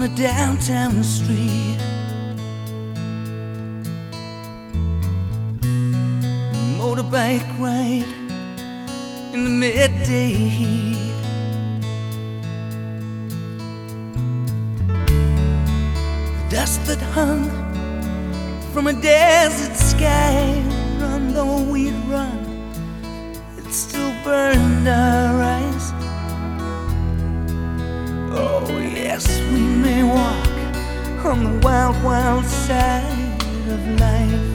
a downtown street. Motorbike ride in the midday heat. The dust that hung from a desert sky, run though we'd run, it still burned our eyes. Oh yes, we may walk on the wild, wild side of life.